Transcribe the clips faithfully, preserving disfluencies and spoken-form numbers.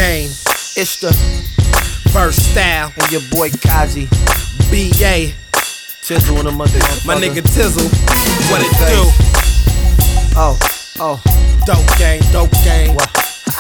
game. It's the First style. and your boy Kazi, B A. Tizzle and a motherfucker. My nigga Tizzle. What it Face. do? Oh, oh, Dope game, dope game. what?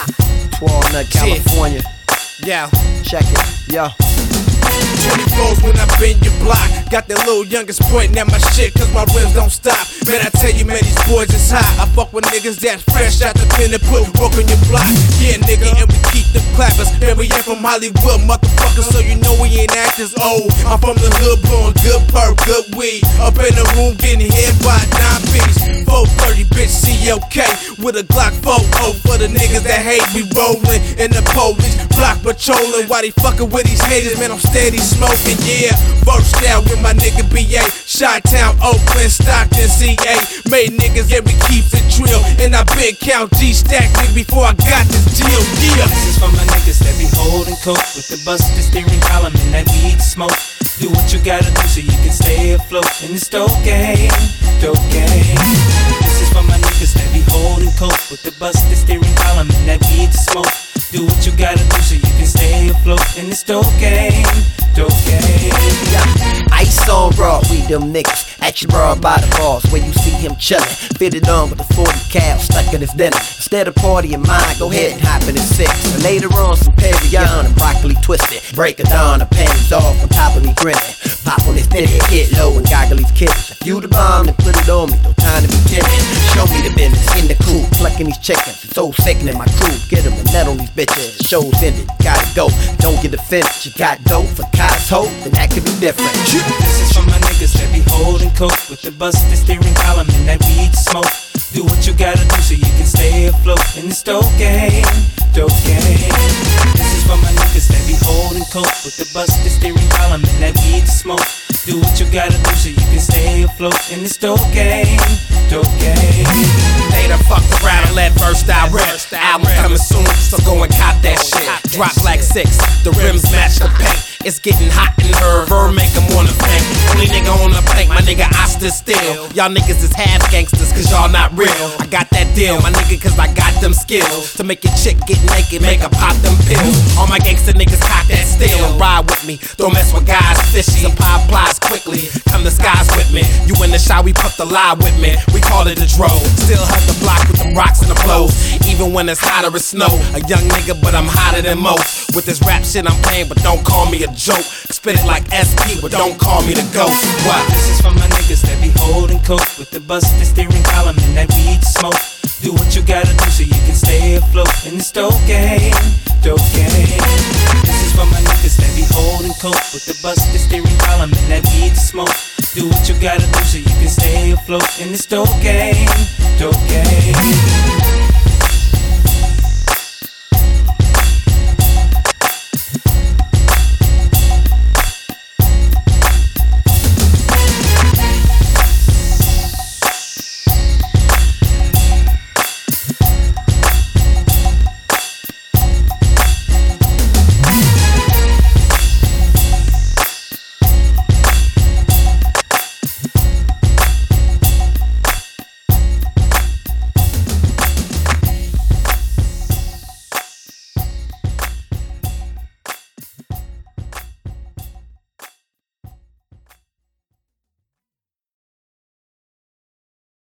Walnut, California. Yeah. Check it, yo. twenty-fours when I bend your block. Got that little youngest pointing at my shit cause my rims don't stop. Man, I tell you, man, these boys is hot. I fuck with niggas that's fresh out the pen and put work on your block. Yeah, nigga, and we keep the clappers. Man, we ain't from Hollywood, motherfuckers, so you know we ain't actors. Oh, I'm from the hood, blowing good perp, good weed. Up in the room getting hit by nine piece. four thirty, bitch, C L K with a Glock four oh for the niggas that hate me rolling in the police. Block patrolling while they fucking with these haters, man, I'm steady smoking, yeah. First down with my nigga B A. Chi-Town, Oakland, Stockton, C A. Made niggas, yeah, we keep the drill. And I been count G-Stack, nigga, before I got this deal, yeah. This is for my niggas that be holding coke with the busted steering column and that weed smoke. Do what you gotta do so you can stay afloat in this dope game, dope game. This is for my niggas that be holding coke with the busted steering column and that weed smoke. Do what you gotta do so you can stay afloat in this dope game, dope game. Yeah. Ice on raw, we them niggas. Action bra by the balls where you see him chillin'. Fitted on with a forty cal stuck in his dinner. Instead of partying mine, go ahead and hop in his six. And later on some Perrion and broccoli twisted. Break it down, the panties off on top of me grinning. Pop on his nitty, get low and goggle these kittens. If you the bomb, then put it on me, no time to be timid. Show me the business in the coop, plucking these chickens. It's so sickening my crew, get them and net on these bitches. The show's ended, gotta go, don't get offended. You got dope for Kai's hoe, then that could be different. This is for my niggas that be holding coke with the busted steering column and that weed smoke. Do what you gotta do so you can stay afloat in this dope game, dope game. This is for my niggas that be holding coke with the busted steering column and that weed smoke. Do what you gotta do so you can stay afloat in this dope game, dope game. They done fucked around and let First Style rip. Album coming soon, so go and cop that shit. Drop like six, the rims match the paint. It's getting hot in her, her make them wanna faint. Only nigga on the plank, my nigga, I stood still. Y'all niggas is half gangsters, cause y'all not real. I got that deal, my nigga, cause I got them skills. To make your chick get naked, make her pop them pills. All my gangster niggas cock that steel and ride with me. Don't mess with guys fishy, supply applies quickly. Come the skies with me, you in the shot, we put the lie with me. We call it a dro, still hug the block with them rocks and the blows. Even when it's hot or it's snow, a young nigga, but I'm hotter than most. With this rap shit I'm playing, but don't call me a joke. Spit it like S P, but don't call me the ghost. What? This is for my niggas that be holding coke with the busted steering column and that weed smoke. Do what you gotta do so you can stay afloat in this dope game, dope game. This is for my niggas that be holding coke with the busted steering column and that weed smoke. Do what you gotta do so you can stay afloat in this dope game,